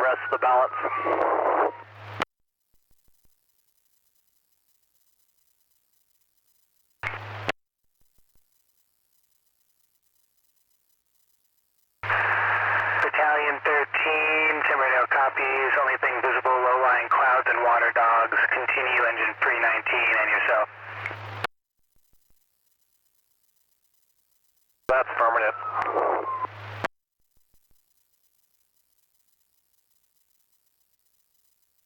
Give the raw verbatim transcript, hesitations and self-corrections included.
rest of the balance. Battalion thirteen, Timberdale copies. Only thing visible, low-lying clouds and water dogs. Continue engine three nineteen and yourself. That's affirmative.